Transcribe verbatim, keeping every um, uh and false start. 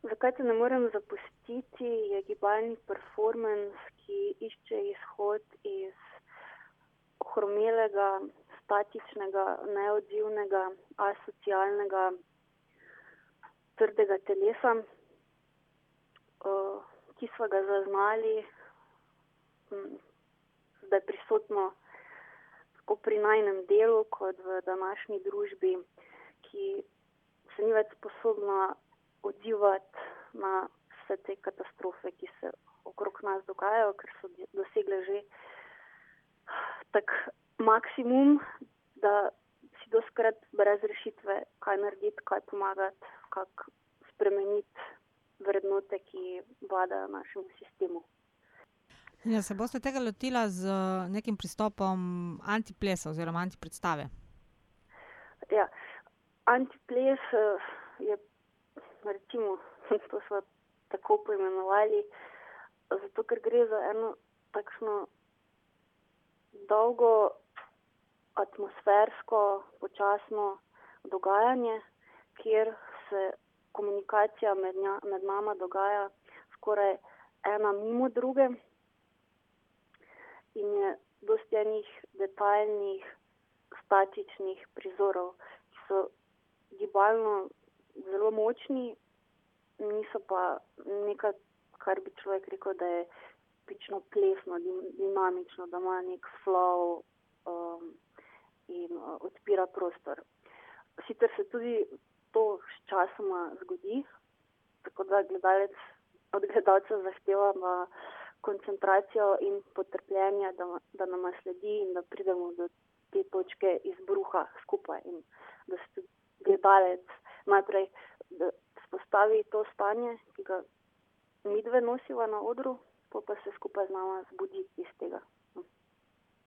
Zakaj te ne morem zapustiti, je gibalni performans, ki išče izhod iz ohromelega, statičnega, neodzivnega, asocialnega, trdega telesa, ki smo ga zaznali, da je prisotno tako pri najnem delu, kot v današnji družbi, ki se ni več sposobna odzivati na vse te katastrofe, ki se okrog nas dogajajo, ker so dosegle že tak maksimum, da si doskrat brez rešitve, kaj narediti, kaj pomagati, kako spremeniti vrednote, ki vladajo našemu sistemu. Ja, se boste tega lotila z nekim pristopom antiplesa oziroma antipredstave? Ja, antiples je, recimo, to smo tako poimenovali, zato ker gre za eno takšno dolgo atmosfersko, počasno dogajanje, kjer se komunikacija med, nja, med nama dogaja skoraj ena mimo druge in je dosti enih detaljnih, statičnih prizorov, ki so gibalno zelo močni, niso pa nekaj, kar bi človek rekel, da je tipično plesno, dinamično, da ima nek flow um, in uh, odpira prostor. Sicer se tudi to sčasoma zgodi, tako da gledalec od gledalca zahteva na koncentracijo in potrpljenje, da, da nama sledi in da pridemo do te točke izbruha skupaj in da se gledalec najprej da spostavi to stanje, ki ga midve nosiva na odru, pa pa se skupaj z nama zbudi iz tega.